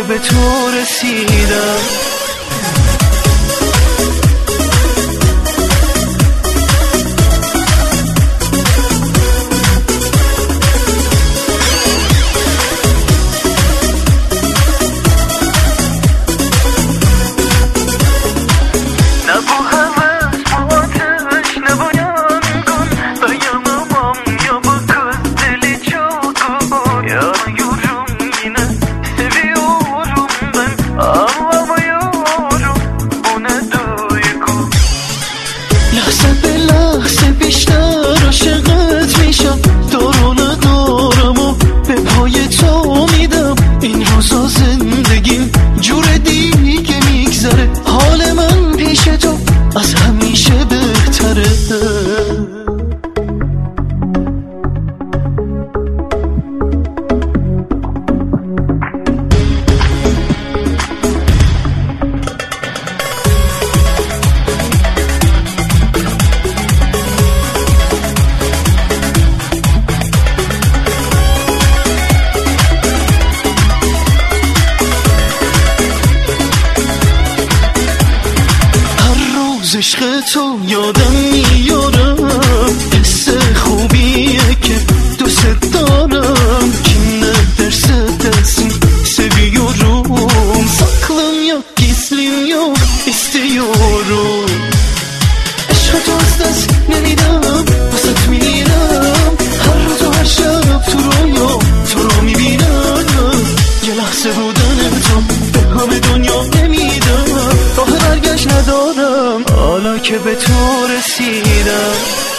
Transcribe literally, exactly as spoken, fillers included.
که به تو رسیدم. لحظه به لحظه بیشتر عاشقت میشم، دارو ندارم و به پای تو میدم. این روزا زندگیم جور دیگه میگذره، حال من پیش تو از همیشه بهتره. عشق تو یادم میارم، حس خوبیه که دوست دارم. Kimle derse desin seviyorum, saklım yok gizlim yok istiyorum. عشق تو از دست نمیدم، واسه میمیرم. هر روز و هر شب تو رویا تو رو میبینم. یه لحظه بودن تو به همه دنیا نمیدم، راه برگشت ندارم حالا که به تو رسیدم.